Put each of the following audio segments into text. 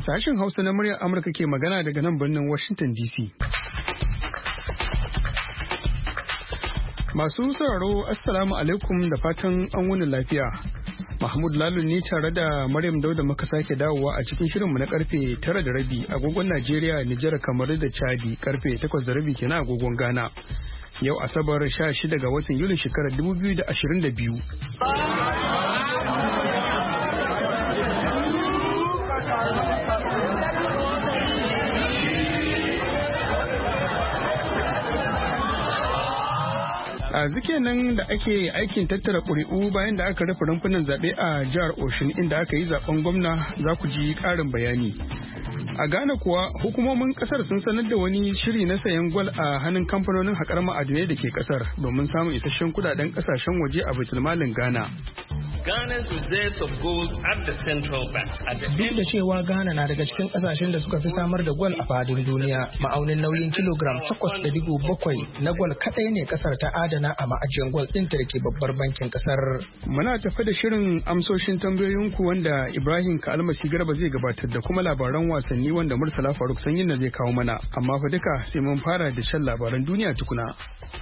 Sashen Hausa na muryar Amurka ke magana daga nan birnin Washington DC. Masu sauraro Assalamu alaikum da fatan an wuni lafiya. Mahmud Lalu ne tare da Maryam Dauda muka sake dawowa a cikin shirinmu na karfe 9:30 agogon Najeriya, Nijar, Kamaru da Chadi, karfe 8:30 kenan agogon Ghana. Yau Asabar 16 ga watan Yulin shekarar 2022. A zike nan da ake aikin tattara ƙuri'u bayan da aka rufe rumfunan zaɓe a jihar Oshun inda aka yi zaɓen gwamna, za ku ji ƙarin bayani. A Ghana kuwa hukumomin ƙasar sun sanar da wani shiri na sayan gwal a hannun kamfanonin haƙar ma'adinai da ke ƙasar domin samun isasshen kuɗaɗen ƙasashen waje a baitulmalin Ghana. Ghana's reserves of gold at the central bank. Duk da cewa Ghana na daga cikin kasashen da suka fi samar da gwal a fadin duniya, ma'aunin nauyin kilogram 8.7 na gwal kadai ne kasar ta adana a ma'ajiyar gwal ɗinta da ke babbar bankin kasar. Muna tafi da shirin amsoshin tambayoyinku wanda Ibrahim Kalmasi Garba zai gabatar da kuma labaran wasanni wanda Murtala Faruk Sanyin na zai kawo mana, amma fa duka sai mun fara da shan labaran duniya tukuna.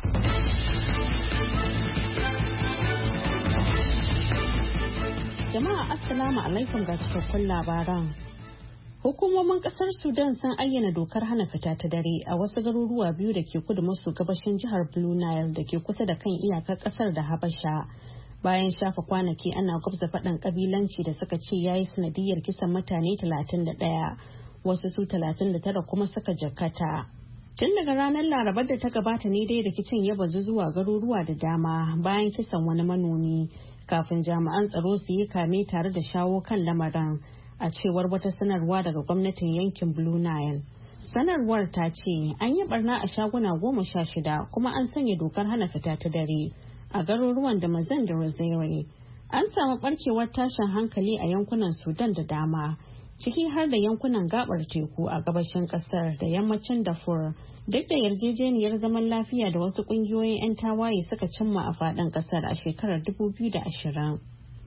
Jama'a Assalamu alaikum ga cikakkun labaran. Hukumomin kasar Sudan sun ayyana dokar hana fita ta dare a wasu garuruwa biyu da ke kudu maso gabashin jihar Blue Nile da ke kusa da kan iyakar kasar da Habasha. Bayan shafa kwanaki ana gwabza faɗan kabilanci da suka ce yayi sanadiyar kisan mutane 31, wasu su 39 kuma suka jakkata. Tun daga ranar Larabar da ta gabata ne dai rikicin ya bazu zuwa garuruwa da dama bayan kisan wani manomi. Kafin jami'an tsaro su yi kame tare da shawo kan lamarin, a cewar wata sanarwa daga gwamnatin yankin Blue Nile. Sanarwar ta ce an yi barna a shaguna 16 kuma an sanya dokar hana fita ta dare a garuruwan da Mazan da Rozere. An samu barkewar tashin hankali a yankunan Sudan da dama, ciki har da yankunan gabar teku a gabashin kasar da yammacin Darfur. Duk da yarjejeniyar zaman lafiya da wasu kungiyoyin 'yan tawaye suka cimma a faɗin ƙasar a shekarar 2020.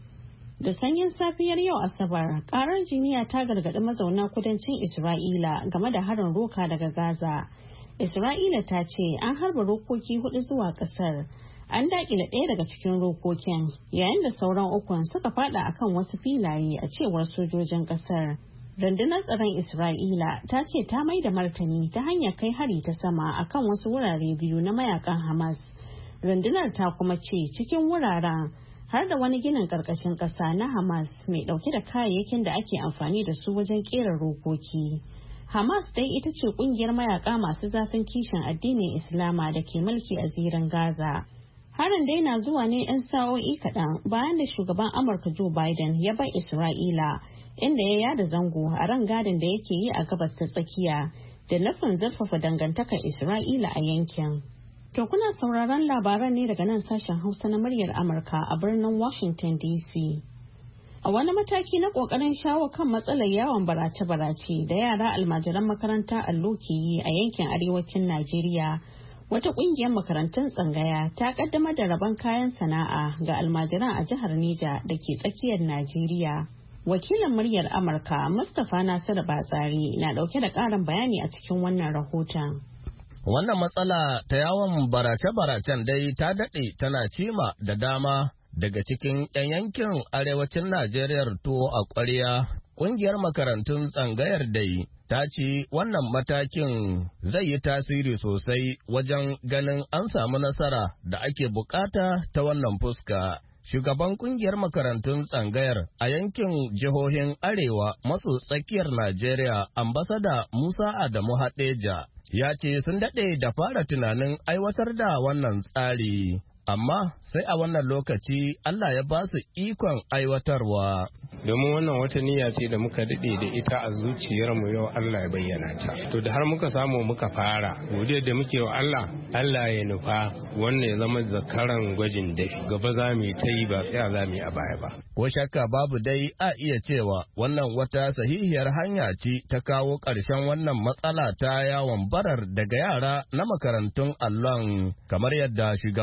Da sanyin safiyar yau Asabar, ƙarar jiniya ta gargaɗi mazauna kudancin Isra'ila game da harin roka daga Gaza. Isra'ila ta ce an harba rokoki 4 zuwa ƙasar. An daƙile ɗaya daga cikin rokokin, yayin da sauran ukun suka faɗa akan wasu filaye a cewar sojojin ƙasar. Rundunar tsaron Isra'ila ta ce ta mai da martani ta hanyar kai hari ta sama akan wasu wurare biyu na mayakan Hamas. Rundunar ta kuma ce cikin wuraren har da wani ginin ƙarƙashin ƙasa na Hamas mai ɗauke da kayayyakin da ake amfani da su wajen ƙera rokoki. Hamas dai ita ce ƙungiyar mayaka masu zafin kishin addinin Islama da ke mulki a zirin Gaza. Harin dai na zuwa ne 'yan sa'o'i kaɗan bayan da shugaban Amurka Joe Biden ya bar Isra'ila, inda ya yada zango a rangadin da yake yi a gabas ta tsakiya da nufin zurfafa dangantakar Isra'ila a yankin. To kuna sauraron labaran ne daga nan sashen Hausa na muryar Amurka a birnin Washington DC. A wani mataki na kokarin shawo kan matsalar yawon barace-barace da yara almajiran makaranta allo ke yi a yankin arewacin Najeriya, wata kungiyar makarantun tsangaya ta kaddamar da rabon kayan sana'a ga almajiran a jihar Neja da ke tsakiyar Najeriya. Wakilin muryar Amurka Mustapha Nasiru Batsari na dauke da karin bayani a cikin wannan rahoton. Wannan matsala ta yawon barace-baracen dai ta daɗe tana cima da dama daga cikin 'yan yankin arewacin Najeriya tuwo a ƙwarya. Ƙungiyar makarantun tsangayar dai ta ce wannan matakin zai yi tasiri sosai wajen ganin an samu nasara da ake bukata ta wannan fuska. Shugaban kungiyar makarantun tsangayar a yankin jihohin Arewa maso tsakiyar Najeriya, ambasada Musa Adamu Hadeja, ya ce sun daɗe da fara tunanin aiwatar da wannan tsari, amma sai a wannan lokaci Allah ya ba su ikon aiwatarwa. Domin wannan wata niyya ce da muka daɗe da ita a zuciyarmu, yau Allah ya bayyana ta. To da har muka samu muka fara, godiyar da muke wa Allah, Allah ya nufa wannan ya zama zakaran gwajin dafi. Gaba za mu yi ta yi ba tsaya za mu yi a baya ba. Ko shakka babu dai a iya cewa wannan wata sahihiyar hanya ce ta kawo ƙarshen wannan matsala ta yawon barar daga yara na makarantun allon, kamar yadda shugaban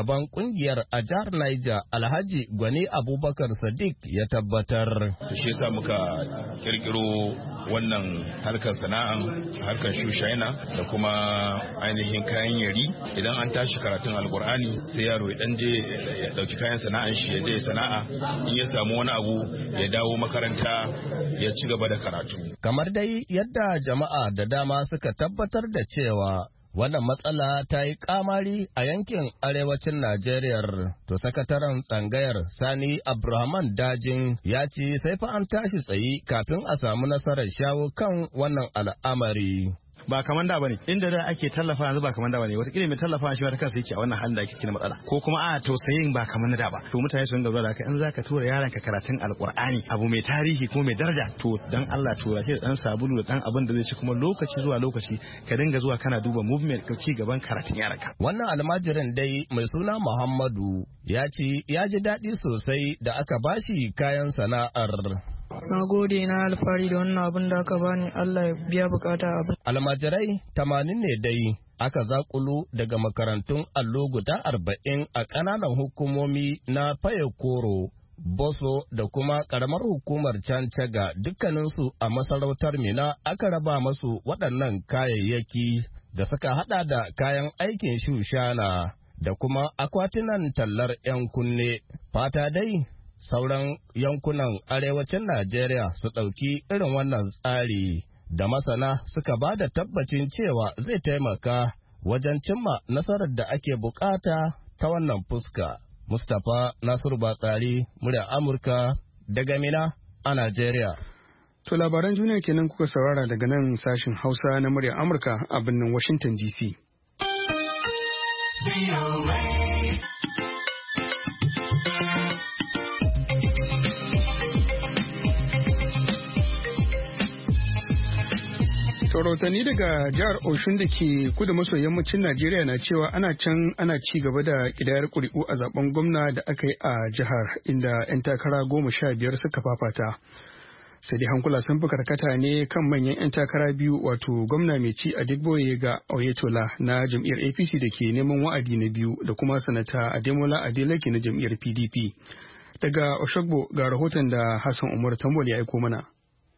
kungiyar a jihar Niger Alhaji Gwani Abubakar Sadiq ya tabbatar. Shi yasa muka kirkiro wannan harkar sana'an harkar shushaina da kuma ainihin kayan yari. Idan an tashi karatun alkur'ani sai yaro ya dan je ya dauki kayan sana'an shi ya je sana'a, in ya samu wani abu ya dawo makaranta ya ci gaba da karatu. Kamar dai yadda jama'a da dama suka tabbatar da cewa wannan matsala ta yi kamari a yankin arewacin Najeriya. To sakataren tsangayar Sani Abrahaman Dajin ya ce sai fa an tashi tsayi kafin a samu nasarar shawo kan wannan al'amari. Ba kamar da bane, inda da ake tallafa yanzu ba kamar da bane, wata mai tallafa shi ta kansa yake a wannan halin da ake cikin matsala, ko kuma a tausayin ba kamar da ba. To mutane sun ga da kai in zaka tura yaron ka karatun alkur'ani abu mai tarihi ko mai daraja, to dan Allah tura shi da dan sabulu da dan abin da zai ci, kuma lokaci zuwa lokaci ka dinga zuwa kana duba movement ka ci gaban karatun yaron ka. Wannan almajirin dai mai suna Muhammadu ya ce ya ji daɗi sosai da aka bashi kayan sana'ar. Na gode, na alfahari da wannan abin da aka bani, Allah ya biya bukata abin. Almajirai 80 ne dai aka zakulu daga makarantun allo guda 40 a ƙananan hukumomi na Fayekoro, Boso da kuma ƙaramar hukumar Cancaga, dukkaninsu a masarautar Mina aka raba masu waɗannan kayayyaki da suka hada da kayan aikin shushana da kuma akwatunan tallar 'yan kunne. Fata dai sauran yankunan arewacin Najeriya su ɗauki irin wannan tsari da masana suka ba da tabbacin cewa zai taimaka wajen cimma nasarar da ake bukata ta wannan fuska. Mustapha Nasiru Batsari, murya Amurka daga Mina a Najeriya. To labaran duniya kenan kuka saurara daga nan sashin Hausa na murya Amurka a birnin Washington DC. Rahotanni daga jihar Oshun da ke kudu maso yammacin Najeriya na cewa ana ci gaba da kidayar ƙuri'u a zaben gwamna da aka yi a jihar, inda 'yan takara 15 suka fafata. Sai dai hankula sun fi karkata ne kan manyan 'yan takara biyu, wato gwamna mai ci Adegboye ga Oyetola na jam'iyyar APC da ke neman wa'adi na biyu, da kuma sanata Ademola Adeleke na jam'iyyar PDP. Daga Oshogbo ga rahoton da Hassan Umar Tambol ya aiko mana.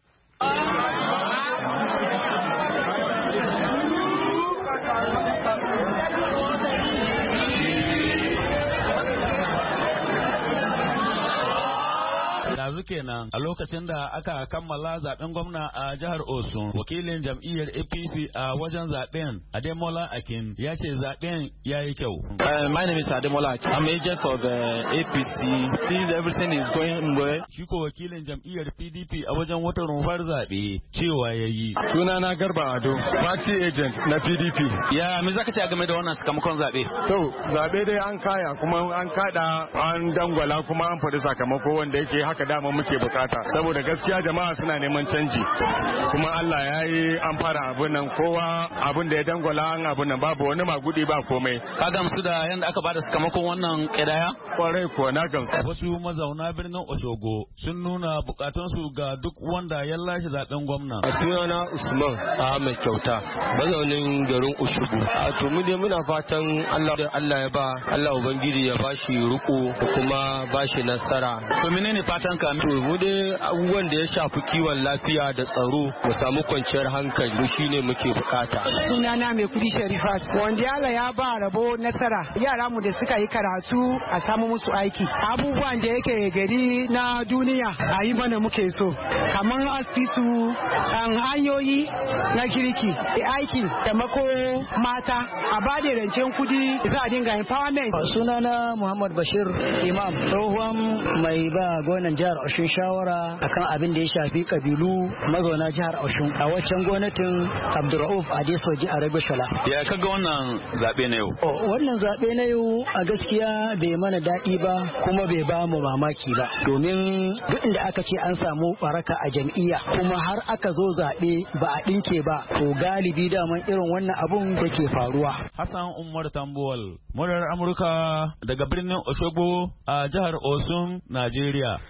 kenan a lokacin da aka kammala zaben gwamna a jihar Osun, wakilin jam'iyyar APC a wajen zaben Ademola Akin ya ce zaben ya yi kyau. My name is Ademola Akin. I'm agent of APC. Since everything is going well. Shi ko wakilin jam'iyyar PDP a wajen wata rumfar zabe cewa ya yi. Sunana Garba Ado, party agent na PDP. Ya me zaka ce game da wannan sakamakon zabe? To zabe dai an kaya kuma an kada an dangwala kuma an faɗi sakamako wanda yake haka dama muke bukata, saboda gaskiya jama'a suna neman canji kuma Allah ya yi an fara abin nan, kowa abin da ya dangwala an abin nan, babu wani magudi ba komai. Ka gamsu da yanda aka bada sakamakon wannan kidaya? Kwarai kuwa na gamsu. Wasu mazauna birnin Oshogo sun nuna bukatunsu ga duk wanda ya lashe zaben gwamna. Sunana Usman Ahmed Kyauta, mazaunin garin Oshogo. A to mu dai muna fatan Allah ya ba Allah ubangiji ya bashi riko kuma bashi nasara. To menene fatan ka? To mu dai abubuwan da ya shafi kiwon lafiya da tsaro mu samu kwanciyar hankali shine muke bukata. Sunana mai kudi Sharifat, wanda Allah ya ba rabo nasara, yara mu da suka yi karatu a samu musu aiki. Abubuwan da yake gari na duniya a yi mana muke so, kamar asibitu, hanyoyi na kirki, aiki, taimako mata, a ba da rancen kudi za a dinga empowerment. Sunana Muhammad Bashir Imam, tsohon mai ba gonan jihar Oshun shawara akan abin da ya shafi kabilu mazauna jihar Oshun a waccan gwamnatin Abdurrauf Adesoji Aregbesola. Ya kaga wannan zabe na yau? Wannan zabe na yau a gaskiya bai mana daɗi ba kuma bai ba mu mamaki ba, domin duk inda aka ce an samu baraka a jam'iyya kuma har aka zo zabe ba a ɗinke ba, to galibi daman irin wannan abun da ke faruwa. Hassan Umar Tambuwal, murar Amurka daga birnin Osogbo a jihar Osun, Najeriya.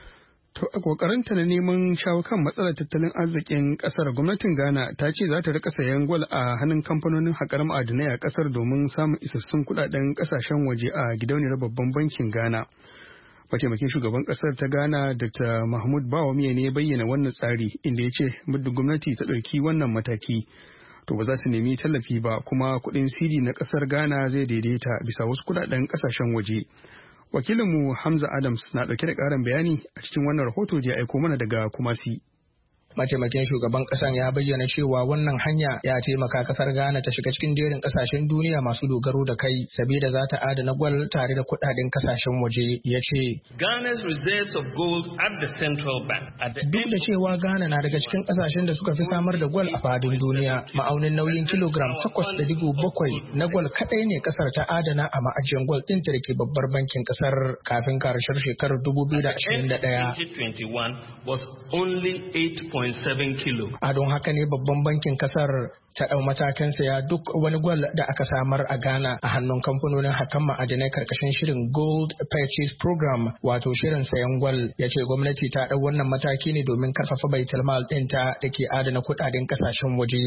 To a kokarinta na neman shawo kan matsalar tattalin arzikin kasar, gwamnatin Ghana ta ce za ta rika sayan gwal a hannun kamfanonin haƙar ma'adinai a kasar domin samun isassun kuɗaɗen ƙasashen waje a gidauniyar babban bankin Ghana. Mataimakin shugaban kasar ta Ghana Dr. Mahmud Bawumia ne ya bayyana wannan tsari, inda ya ce muddin gwamnati ta ɗauki wannan mataki to ba za su nemi tallafi ba, kuma kuɗin CD na kasar Ghana zai daidaita bisa wasu kuɗaɗen ƙasashen waje. Wakilinmu Hamza Adams na ɗauke da ƙarin bayani a cikin wannan rahoto da ya aiko mana daga Kumasi. Mataimakin shugaban kasan ya bayyana cewa wannan hanya ya taimaka kasar Ghana ta shiga cikin jerin kasashen duniya masu dogaro da kai, sabida za ta adana gwal tare da kudaden kasashen waje. Ya ce Ghana's reserves of gold at the central bank. Duk da cewa Ghana na daga cikin kasashen da suka fi samar da gwal a fadin duniya, ma'aunin nauyin kilogram 8.7 na gwal kadai ne kasar ta adana a ma'ajiyar gwal din da ke babbar bankin kasar kafin karshen shekarar 2021. was only 8.7 kilo. A don haka ne babban bankin kasar ta ɗau matakin saya duk wani gwal da aka samar a Ghana a hannun kamfanonin hakan ma'adinai karkashin shirin Gold Purchase Program, wato shirin sayan gwal. Ya ce gwamnati ta ɗau wannan mataki ne domin karfafa baitul-mal ɗinta da ke adana kuɗaɗen kasashen waje.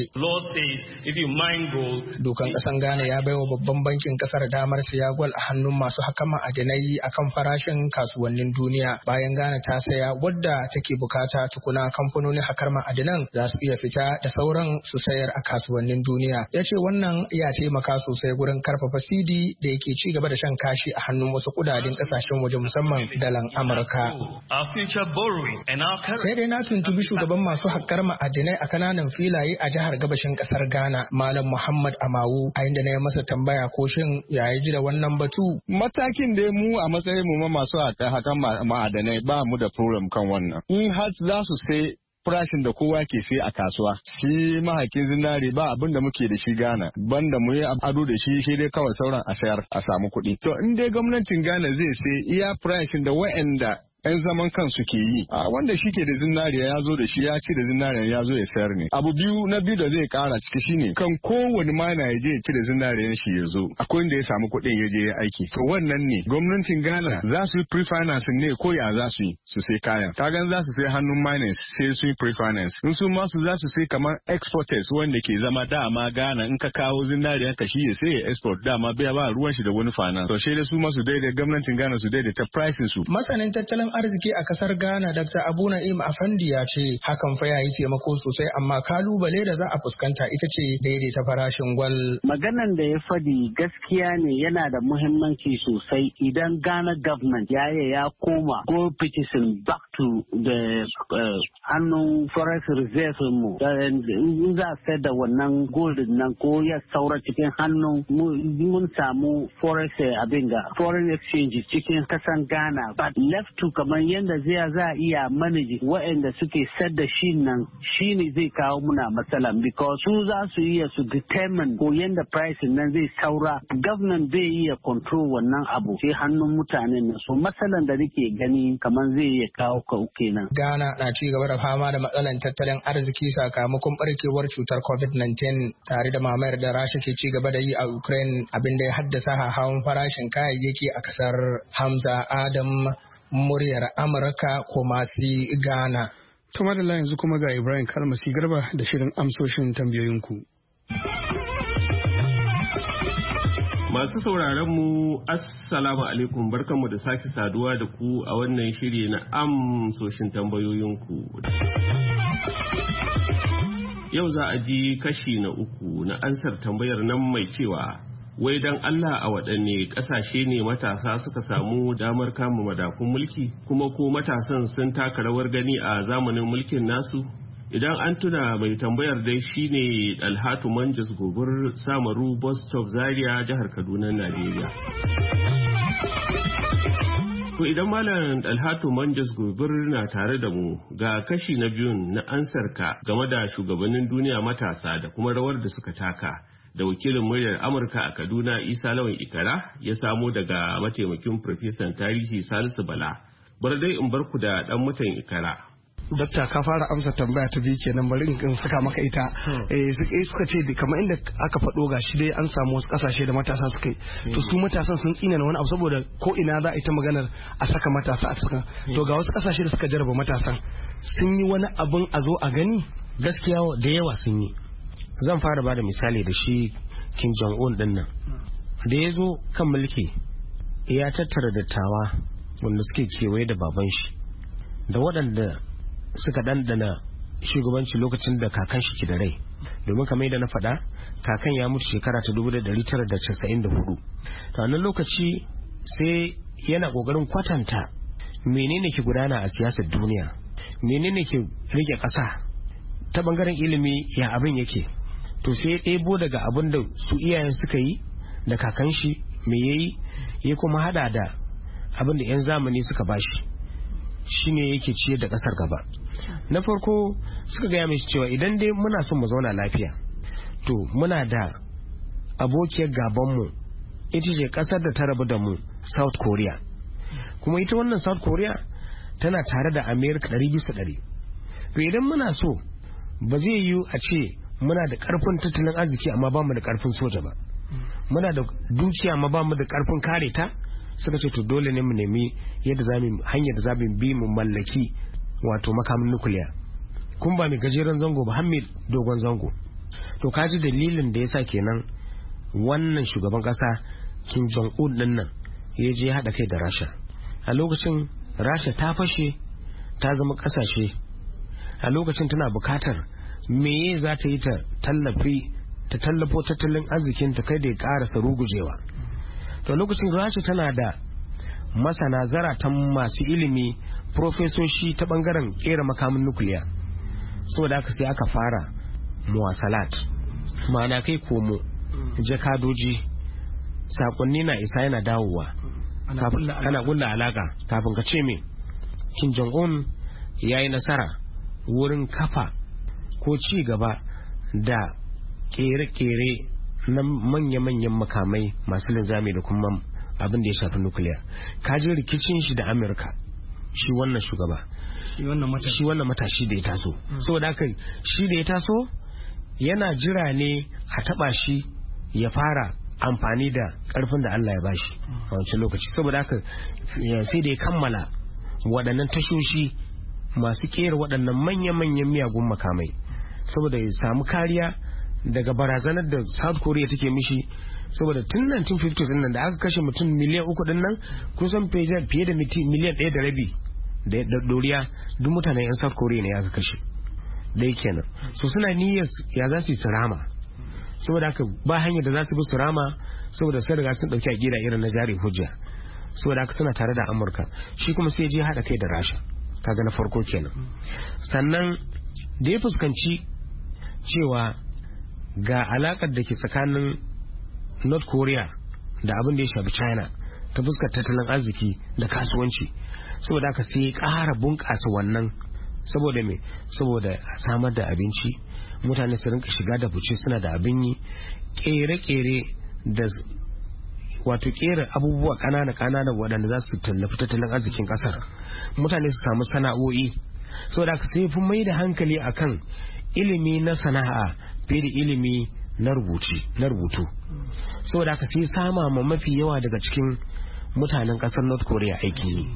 Dokan ƙasan Ghana ya baiwa babban bankin ƙasar damar saya gwal a hannun masu hakan ma'adinai akan farashin kasuwannin duniya. Bayan Ghana ta saya wadda take bukata, tukuna kamfanonin hakar ma'adinan za su iya fita da sauran su sayar a kasuwannin duniya. Ya ce wannan ya taimaka sosai gurin karfafa CD da yake ci gaba da shan kashi a hannun wasu kudaden kasashen waje, musamman dalan Amurka. Sai dai na tuntubi shugaban masu hakkar ma'adinai a kananan filaye a jihar gabashin kasar Ghana, Malam Muhammad Amawu, a inda na yi masa tambaya ko shin ya ji da wannan batu. Matakin da mu a matsayin mu masu hakan ma'adanai ba mu da problem kan wannan. In har za su sai farashin da kowa ke sai a kasuwa, shi mahakin zinare ba abin da muke da shi Ghana banda mu yi ado da shi dai kawai sauran a sayar a samu kuɗi. To in dai gwamnatin Ghana zai sai iya farashin da wa'anda 'yan zaman kansu ke yi, wanda shi ke da zinariya ya zo da shi ya ci da zinariya ya zo ya sayar ne. Abu na biyu da zai kara ciki shine kan kowane mana ya je ya ci da zinariyan shi ya zo, akwai wanda ya samu kuɗin ya je ya aiki. To wannan ne gwamnatin Ghana za su yi pre-financing ne ko ya za su yi su sai kayan. Kagan za su sai hannun miners sai su yi pre-finance. In su masu za su sai kamar exporters wanda ke zama dama Ghana in ka kawo zinariya ka shi ya sai ya export dama bai ba ruwan shi da wani finance. To sai dai su masu daidai gwamnatin Ghana su daidaita pricing su. Masanin tattalin arziki a kasar Ghana Dr. Abu Na'im Afandi ya ce hakan fa yayi taimako sosai, amma kalubale da za a fuskanta ita ce daidaita farashin gwal. Maganan da ya fadi gaskiya ne, yana da muhimmanci sosai idan Ghana government ya koma gold purchasing back to the hannun forex reserve mu. In za a sayar da wannan gold nan ko ya saura cikin hannun mun samu forex foreign exchange cikin kasan Ghana, but left to kamar yadda za a iya manage waɗanda suke sayar da shi nan, shi ne zai kawo muna matsala, because su za su iya su determine ko yadda pricing nan zai saura, government bai iya control wannan abu sai hannun mutanen nan. So matsalan da nake gani kamar zai iya kawo kenan. Ghana na ci gaba da fama da matsalan tattalin arziki sakamakon barkewar cutar COVID-19 tare da mamayar da Rasha ke ci gaba da yi a Ukraine, abin da ya haddasa hawan farashin kayayyaki a kasar. Hamza Adam, muryar Amurka, Kumasi, Ghana. Tuma da yanzu kuma ga Ibrahim Kalmasi Garba da shirin amsoshin tambayoyinku. Masu sauraron mu assalamu alaikum, barkanmu da sake saduwa da ku a wannan shiri na amsoshin tambayoyinku. Yau za a ji kashi na 3 na ansar tambayar nan mai cewa wai dan Allah a waɗanne ƙasashe ne matasa suka samu damar kama madafun mulki, kuma ko matasan sun taka rawar gani a zamanin mulkin nasu? Idan an tuna mai tambayar dai shine Dalhatu Manjas Gobir, Samaru Bus Stop, Zaria, jihar Kaduna, Najeriya. To idan Malam Dalhatu Manjas Gobir na tare da mu, ga kashi na biyun na ansarka game da shugabannin duniya matasa da kuma rawar da suka taka, da wakilin muryar Amurka a Kaduna Isa Lawan Ikara ya samo daga mataimakin Farfesan Tarihi Salisu Bala. Bar dai in barku da dan mutan Ikara. Dokta ka fara amsa tambaya ta biyu kenan, bari in saka maka ita. Suka ce kamar inda aka faɗo gashi dai an samu wasu kasashe da matasa suka yi, to su matasan sun tsina na wani abu saboda ko ina za a yi ta maganar a saka matasa a saka, to ga wasu kasashe da suka jarraba matasan sun yi wani abun a zo a gani. Gaskiya da yawa sun yi. Zan fara ba da misali da shi Kim Jong-un din nan da ya zo kan mulki, ya tattara dattawa wanda suke kewaye da baban shi da waɗanda suka ɗanɗana shugabanci lokacin da kakan shi ke da rai, domin kamar yadda na faɗa kakan ya mutu shekara ta 1994. ta wannan lokaci sai yana ƙoƙarin kwatanta menene ke gudana a siyasar duniya, menene ke rike ƙasa ta bangaren ilimi, ya abin yake. To sai ya ɗebo daga abin da su iyayen suka yi da kakan shi me yayi, ya kuma hada da abin da 'yan zamani suka bashi, shine yake ciyar da ƙasar gaba. Na farko suka gaya mishi cewa idan dai muna son mu zauna lafiya, to muna da abokiyar gabanmu ita ce ƙasar da ta rabu da mu, South Korea. Kuma ita wannan South Korea tana tare da America 100%. To idan muna so, ba zai yiwu a ce muna da ƙarfin tattalin arziki amma ba mu da ƙarfin soja ba, muna da dukiya amma ba mu da ƙarfin kare ta. Suka ce to dole ne mu nemi yadda hanyar da za mu bi mu mallaki wato makamin nukiliya, kun ba mai gajeren zango ba har mai dogon zango. To kaji dalilin da yasa kenan wannan shugaban kasa Kim Jong-un din nan ya je haɗa kai da Rasha. A lokacin Rasha ta fashe ta zama ƙasashe, a lokacin tana bukatar meye za ta yi ta tallafo tattalin arzikin ta kai da ya ƙarasa rugujewa. To lokacin Rasha tana da masana zaratan masu ilimi, profesoshi ta bangaren kera makamin nukiliya, saboda haka sai aka fara muwasalat, ma'ana kai komo, jakadoji, sakonni na isa yana dawowa, ana kulla alaka. Kafin ka ce me, Kim Jong-un ya yi nasara wurin kafa ko ci gaba da kere-kere na manya-manyan makamai masu linzami da kuma abin da ya shafi nukiliya. Kajin rikicin shi da Amurka, shi wannan shugaba, shi wannan matashi da ya taso. Saboda haka shi da ya taso yana jira ne a taba shi ya fara amfani da karfin da Allah ya bashi a wancan lokaci. Saboda haka sai da ya kammala waɗannan tashoshi masu kera waɗannan manya-manyan miyagun makamai, saboda ya samu kariya daga barazanar da South Korea take mishi. Saboda tun 1950 din nan da aka kashe mutum miliyan 3 din nan, kusan fiye da miliyan 1.5 da doriya duk mutanen yan South Korea ne aka kashe. Dai kenan. So suna niyyar ya za su yi rama, saboda haka ba hanyar da za su bi su rama, saboda sun riga sun dauki aqida irin na jari hujja. Saboda haka suna tare da Amurka, shi kuma sai je hada kai da Rasha. Kaga na farko kenan. Sannan da ya fuskanci cewa ga alakar da ke tsakanin North Korea da abin da ya shafi China ta fuskar tattalin arziki da kasuwanci, saboda haka sai ya ƙara bunƙasa wannan. Saboda me? Saboda a samar da abinci, mutane su rinka shiga da fice suna da abin yi, ƙere-ƙere da wato ƙera abubuwa ƙanana waɗanda za su tallafi tattalin arzikin ƙasar, mutane su samu sana'o'i. Saboda haka sai fi mai da hankali akan ilimi na sana'a fiye da ilimi na rubutu. Saboda haka sai sama ma mafi yawa daga cikin mutanen kasar North Korea aiki ne.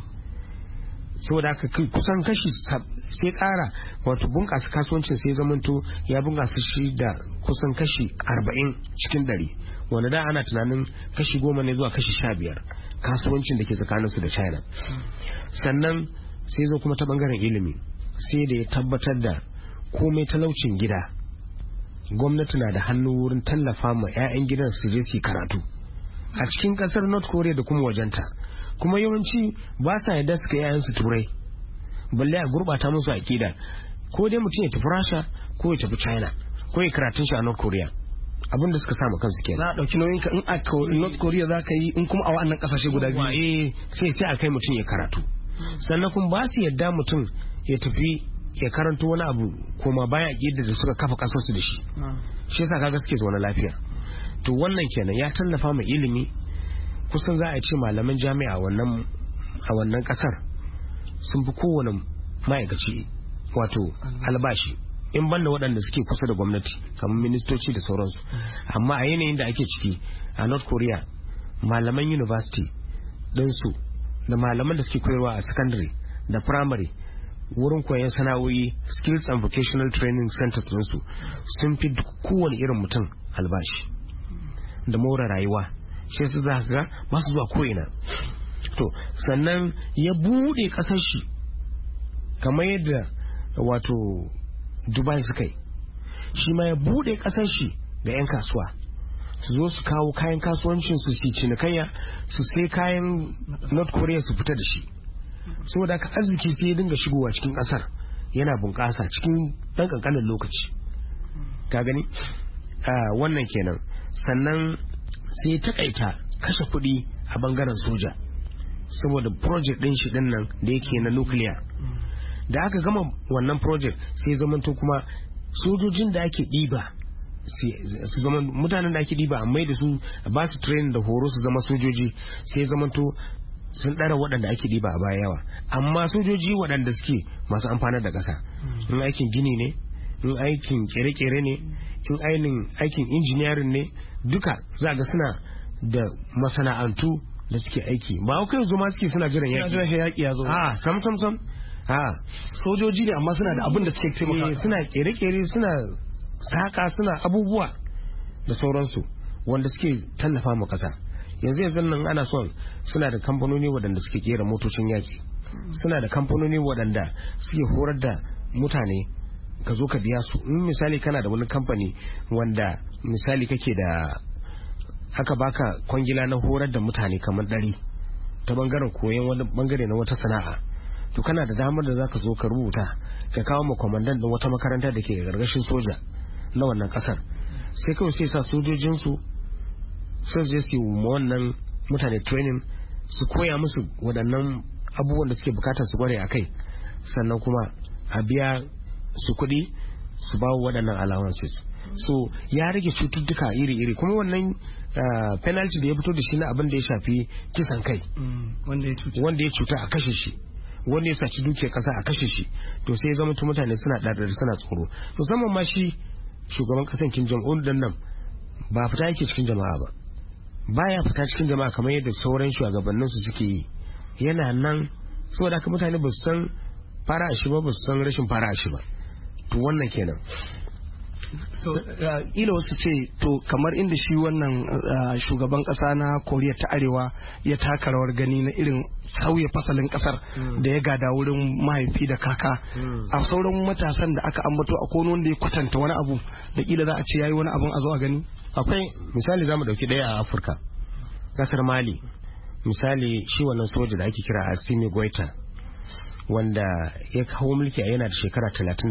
Saboda haka kusan kashi sai kara wato bunƙasa kasuwancin sai zamanto ya bunƙasa shi da kusan kashi 40 cikin 100, wanda da ana tunanin kashi 10 ne zuwa kashi 15 kasuwancin da ke tsakaninsu da China. Sannan sai zo kuma ta bangaren ilimi, sai da ya tabbatar da komai talaucin gida, gwamnati na da hannu wurin tallafa ma 'ya'yan gidan su je su karatu a cikin kasar North Korea da kuma wajenta. Kuma yawanci ba sa yadda suka 'ya'yan su turai, balle a gurbata musu akida. Ko dai mutum ya tafi Rasha ko ya tafi China ko ya karatun shi a North Korea, abin da suka samu kansu kenan. Za a dauki nauyin ka in a North Korea za ka yi, in kuma a wannan kasashe guda biyu sai a kai mutum ya karatu. Sannan kuma ba su yadda mutum ya tafi ya karanto wani abu koma baya ƙidda da suka kafa kasarsu da shi. Shi yasa kaga suke zaune lafiya. To wannan kenan ya tallafa mai ilimi. Kusan za a ce malaman jami'a a wannan kasar sun fi kowane ma'aikaci wato albashi in banda waɗanda suke kusa da gwamnati kamar ministoci da sauransu. Amma a yanayin da ake ciki a North Korea, malaman university ɗinsu da malaman da suke koyarwa a secondary da primary wurin koyon sana'o'i skills and vocational training centers ɗinsu sun fi kowane irin mutum albashi da more rayuwa. Shi su za ka ga ba su zuwa ko'ina. To sannan ya buɗe ƙasar shi kamar yadda wato Dubai suka yi, shi ma ya buɗe ƙasar shi da 'yan kasuwa su zo su kawo kayan kasuwancin su cinikayya su sai kayan North Korea su fita da shi. Saboda haka arziki sai ya dinga shigowa cikin ƙasar yana bunƙasa cikin ɗan ƙanƙanin lokaci. Ka gani wannan kenan. Sannan sai ya takaita kashe kuɗi a bangaren soja saboda project ɗin shi ɗin nan da yake na nuclear. Da aka gama wannan project sai zamanto kuma sojojin da ake ɗiba su zama mutanen da ake ɗiba amma da su ba su training da horo su zama sojoji sai zamanto sun ɗara waɗanda ake ɗiba a baya yawa. Amma sojoji waɗanda suke masu amfanar da ƙasa, in aikin gini ne, in aikin kere-kere ne, in aikin injiniyarin ne, duka za ga suna da masana'antu da suke aiki. Ba kai zuma suke suna jiran yaƙi ya zo. Sam. Sojoji ne amma suna da abin da suke taimaka. Suna kere-kere, suna saka, suna abubuwa da sauransu wanda suke tallafa ma ƙasa. Yanzu nan ana son suna da kamfanoni waɗanda suke kera motocin yaƙi. Suna da kamfanoni waɗanda suke horar da mutane ka zo ka biya su. In misali kana da wani kamfani wanda misali kake da aka baka kwangila na horar da mutane kamar 100 ta bangaren koyon wani bangare na wata sana'a, to kana da damar da zaka zo ka rubuta ka kawo ma kwamandan din wata makaranta da ke gargashin soja na wannan kasar, sai kawai sai sa sojojinsu sai je su yi wannan mutane training, su koya musu waɗannan abubuwan da suke bukatar su kware a kai, sannan kuma a biya su kuɗi su ba waɗannan allowances. So ya rage cututtuka iri-iri, kuma wannan penalty da ya fito da shi na abin da ya shafi kisan kai, wanda ya cuta a kashe shi, wanda ya saci dukiyar kasa a kashe shi, to sai ya zama mutane suna ɗaɗɗar suna tsoro. Musamman ma shi shugaban kasan Kim Jong-un din nan ba fita yake cikin jama'a ba, baya fita cikin jama'a kamar yadda sauran shugabannin su suke yi. Yana nan saboda haka mutane ba su san fara shi ba su san rashin fara shi ba. To wannan kenan. ila wasu ce to kamar inda shi wannan shugaban kasa na Koriya ta Arewa ya taka rawar gani na irin sauya fasalin kasar da ya gada wurin mahaifi da kaka, a sauran matasan da aka ambato a kono wanda ya kwatanta wani abu da kila za a ce yayi wani abun a zo a gani. Akwai misali zamu dauki daya a Afirka, kasar Mali. Misali shi wannan soja da ake kira Assimi Goita wanda ya kawo mulki a yana da shekara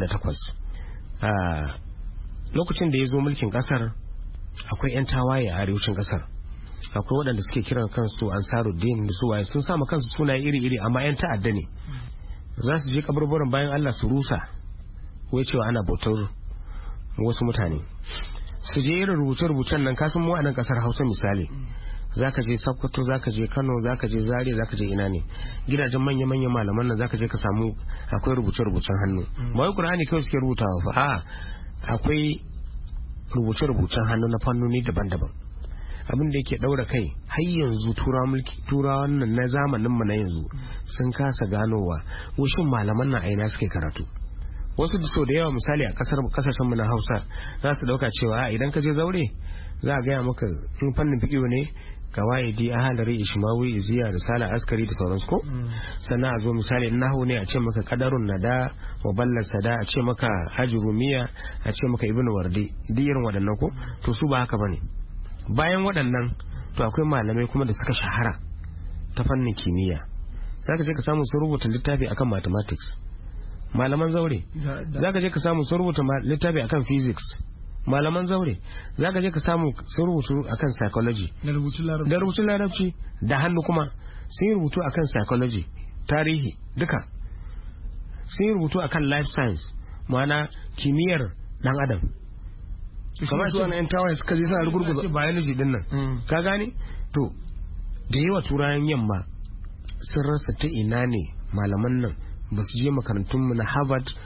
38. Lokacin da ya zo mulkin kasar akwai 'yan tawaye a arewacin kasar, akwai waɗanda suke kiran kansu Ansaruddin da su waye, sun sama kansu sunaye iri-iri amma 'yan ta'adda ne. Za su je kaburburan bayan Allah su rusa, wai cewa ana bautar wasu mutane. Su je irin rubuce-rubucen nan, kasan mu a nan kasar Hausa misali, zaka je Sokoto, zaka je Kano, zaka je Zaria, zaka je ina ne, gidajen manya-manyan malaman nan zaka je ka samu akwai rubuce-rubucen hannu. Ba wai Qur'ani kawai suke rubutawa fa, akwai rubuce-rubucen hannu na fannoni daban-daban. Abin da yake daura kai har yanzu turawan nan na zamanin mu na yanzu sun kasa ganowa washin malaman nan aina suke karatu. Wasu da so da yawa misali a kasashen mu na Hausa za su dauka cewa idan ka je zaure za a gaya maka in fannin fiqh ne kawaidi, ahalari, ishmawi, iziya, risala, askari da sauransu ko. Sannan a zo misali nahu ne a ce maka qadarun nada wa ballar sada, a ce maka ajrumiya, a ce maka ibnu wardi, duk irin waɗannan ko. To su ba haka bane. Bayan waɗannan to akwai malamai kuma da suka shahara ta fannin kimiyya, zaka je ka samu sun rubuta littafi akan mathematics, malaman zaure. Zaka je ka samu sun rubuta littafi akan physics, malaman zaure. Zaka je ka samu sun rubutu akan psychology da rubutun larabci da hannu, kuma sun yi rubutu akan psychology, tarihi, duka sun yi rubutu akan life science, ma'ana kimiyyar dan adam. Kamar su wani 'yan tawaye suka je suna rugurguza biology din nan, ka gane. To da yawa turayen yamma sun rasa ta ina ne malaman nan ba su je makarantunmu na Harvard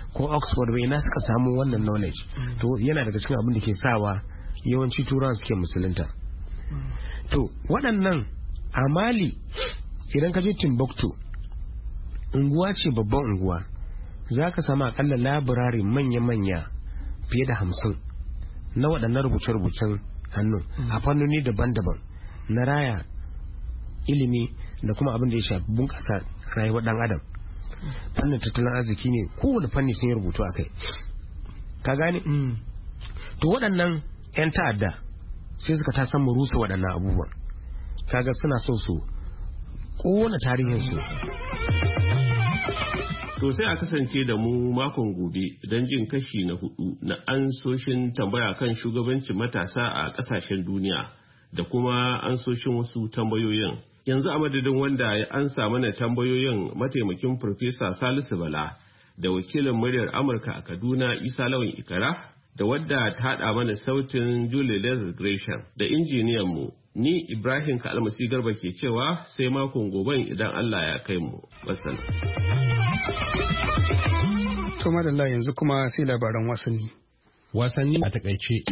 ko Oxford bai na suka samu wannan knowledge to yana daga cikin abin da ke sawa yawanci turawan suke musulunta. To waɗannan a Mali idan ka je Timbuktu unguwa ce babban unguwa za ka samu akalla labirari manya-manya fiye da 50 na waɗannan rubuce-rubucen hannu a fannoni daban-daban na raya ilimi da kuma abin da ya shafi bunƙasa rayuwar ɗan adam. Fannin tattalin arziki ne kowane fanni sun yi rubutu a kai, ka gane? To waɗannan 'yan ta'adda sai suka ta san mu rusa waɗannan abubuwan, kaga suna so su ƙona tarihinsu. To sai a kasance da mu makon gobe don jin kashi na 4 na ansoshin tambaya kan shugabancin matasa a ƙasashen duniya da kuma ansoshin wasu tambayoyin. Yanzu a madadin wanda ya ansa mana tambayoyin mataimakin Farfesa Salisu Bala da wakilin muryar Amurka a Kaduna Isa Lawan Ikara da wadda ta haɗa mana sautin Julie Leather Gresham da injiniyan mu ni Ibrahim Kalmasi Garba ke cewa sai makon goben idan Allah ya kai mu. Wassalam. To madalla yanzu kuma sai labaran wasanni. Wasanni a takaice.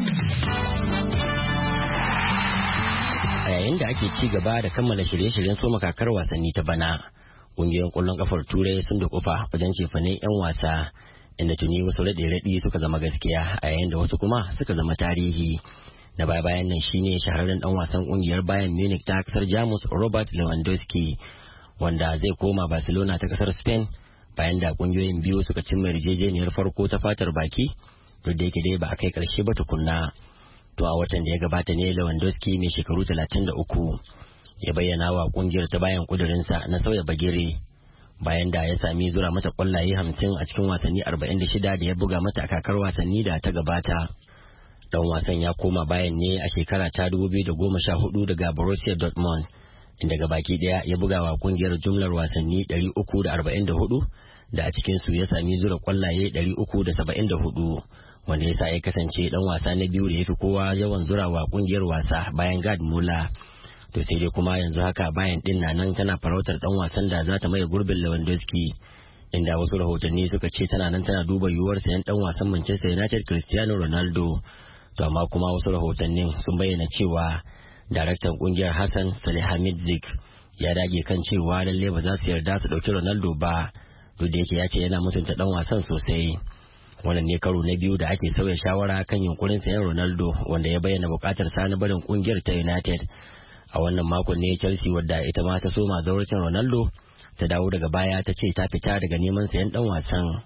A yayin da ake ci gaba da kammala shirye-shiryen soma kakar wasanni ta bana, ƙungiyoyin ƙwallon kafar Turai sun dukufa wajen cefanen 'yan wasa, inda tuni wasu raɗe-raɗi suka zama gaskiya a yayin da wasu kuma suka zama tarihi. Na baya-bayan nan shine shahararren ɗan wasan ƙungiyar Bayern Munich ta kasar Jamus Robert Lewandowski, wanda zai koma Barcelona ta kasar Spain bayan da ƙungiyoyin biyu suka cimma yarjejeniyar farko ta fatar baki, duk da yake dai ba a kai ƙarshe ba tukunna. To a watan da ya gabata ne Lewandowski mai shekaru 33 ya bayyana wa kungiyar ta bayan kudurinsa na sauya bagire bayan da ya sami zura mata kwallaye 50 a cikin wasanni 46 da ya buga mata a kakar wasanni da ta gabata. Dan wasan ya koma bayan ne a shekara ta 2014 daga Borussia Dortmund, inda gabaki daya ya buga wa kungiyar jumlar wasanni 344 da a cikin su ya sami zura kwallaye 374. Wanda ya sa ya kasance dan wasa na biyu da ya fi kowa yawan zurawa kungiyar wasa bayan Gerd Müller. To sai dai kuma yanzu haka bayan din na nan tana farautar dan wasan da za ta maye gurbin Lewandowski, inda wasu rahotanni suka ce tana nan tana duba yiwuwar sayan dan wasan Manchester United Cristiano Ronaldo. To amma kuma wasu rahotannin sun bayyana cewa daraktan kungiyar Hassan Salihamidzic ya dage kan cewa lalle ba za su yarda su dauki Ronaldo ba, duk da yake ya ce yana mutunta dan wasan sosai. Wannan ne karo na biyu da ake sauya shawara kan yunkurin sayan Ronaldo, wanda ya bayyana bukatar sa na barin kungiyar ta United. A wannan makon ne Chelsea, wadda ita ma ta soma zauracin Ronaldo, ta dawo daga baya ta ce ta fita daga neman sayan dan wasan.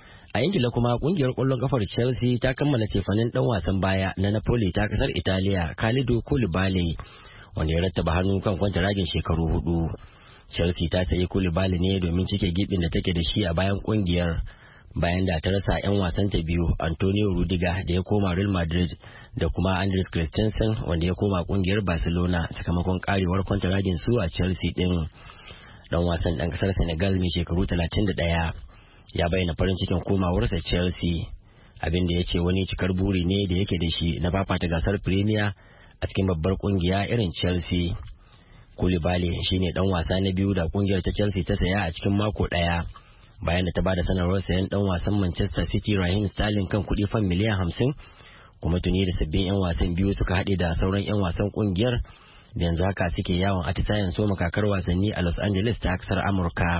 A Ingila kuma kungiyar kwallon kafar Chelsea ta kammala cefanen dan wasan baya na Napoli ta kasar Italiya Kalidou Koulibaly, wanda ya rattaba hannu kan kwantaragin shekaru 4. Chelsea ta sayi Koulibaly ne domin cike gibin da take da shi a bayan kungiyar, bayan da ta rasa 'yan wasanta biyu Antonio Rudiger da ya koma Real Madrid da kuma Andres Christensen wanda ya koma kungiyar Barcelona sakamakon karewar kwantaragin su a Chelsea din. Dan wasan dan kasar Senegal mai shekaru 31 ya bayyana farin cikin komawarsa Chelsea, abin da ya ce wani cikar buri ne da yake da shi na fafata gasar Premier a cikin babbar kungiya irin Chelsea. Koulibaly shine dan wasa na biyu da kungiyar ta Chelsea ta saya a cikin mako daya, bayan da ta bada sanarwar sayan dan wasan Manchester City Raheem Sterling kan kuɗi fan miliyan 50, kuma tuni da sabbin 'yan wasan biyu suka haɗe da sauran 'yan wasan kungiyar da yanzu haka suke yawon atisayen soma kakar wasanni a Los Angeles ta kasar Amurka.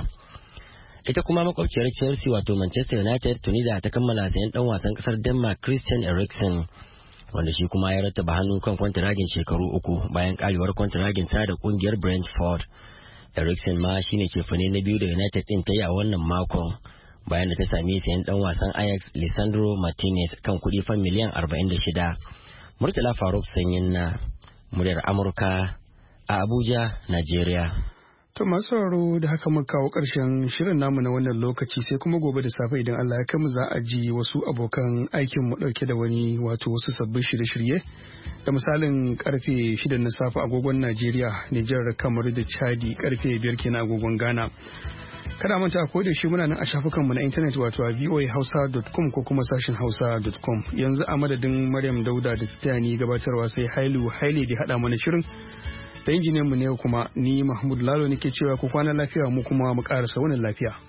Ita kuma makwabciyar Chelsea wato Manchester United tuni da ta kammala sayan dan wasan kasar Denmark Christian Eriksen, wanda shi kuma ya rattaba hannu kan kwantaragin shekaru 3 bayan karewar kwantaragin sa da kungiyar Brentford. Eriksen ma shine cefane na biyu da United din ta yi a wannan makon, bayan da ta sami sayan dan wasan Ajax Lisandro Martinez kan kuɗi fan miliyan 46. Murtala Faruk Sanyin na muryar Amurka a Abuja, Najeriya. To masu sauraro da haka muka kawo ƙarshen shirin namu na wannan lokaci, sai kuma gobe da safe idan Allah ya kai mu za a ji wasu abokan aikin mu ɗauke da wasu sabbin shirye-shirye da misalin karfe 6 na safe agogon Najeriya, Nijar, Kamaru da Chadi, karfe 5 kenan agogon Ghana. Kada manta ko da shi muna nan a shafukanmu na intanet wato a voahausa.com ko kuma sashin hausa.com. Yanzu a madadin Maryam Dauda da ta tayani gabatarwa sai Haile da haɗa mana shirin. Da injiniyan mu ne kuma ni Mahmud Lalo nake cewa ku kwana lafiya mu kuma mu ƙarasa wannan lafiya.